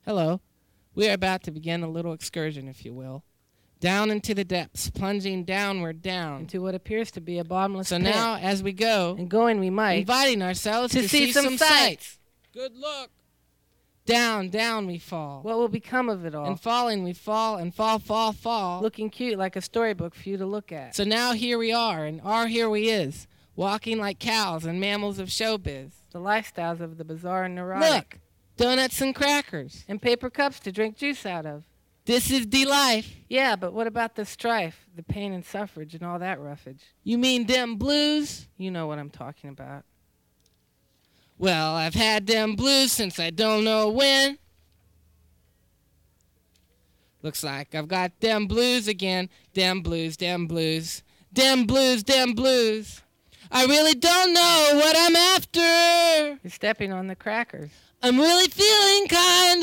Hello. We are about to begin a little excursion, if you will. Down into the depths, plunging downward down. Into what appears to be a bottomless So pit. now, as we go, And going we might. inviting ourselves to see some sights. Good luck. Down, down we fall. What will become of it all? And falling we fall and fall. Looking cute like a storybook for you to look at. So now here we are, and here we is, walking like cows and mammals of showbiz. The lifestyles of the bizarre and neurotic. Look, donuts and crackers. And paper cups to drink juice out of. This is the life. Yeah, but what about the strife, the pain and suffrage and all that roughage? You mean them blues? You know what I'm talking about. Well, I've had them blues since I don't know when. Looks like I've got them blues again. Them blues, them blues. Them blues, them blues. I really don't know what I'm after. You're stepping on the crackers. I'm really feeling kind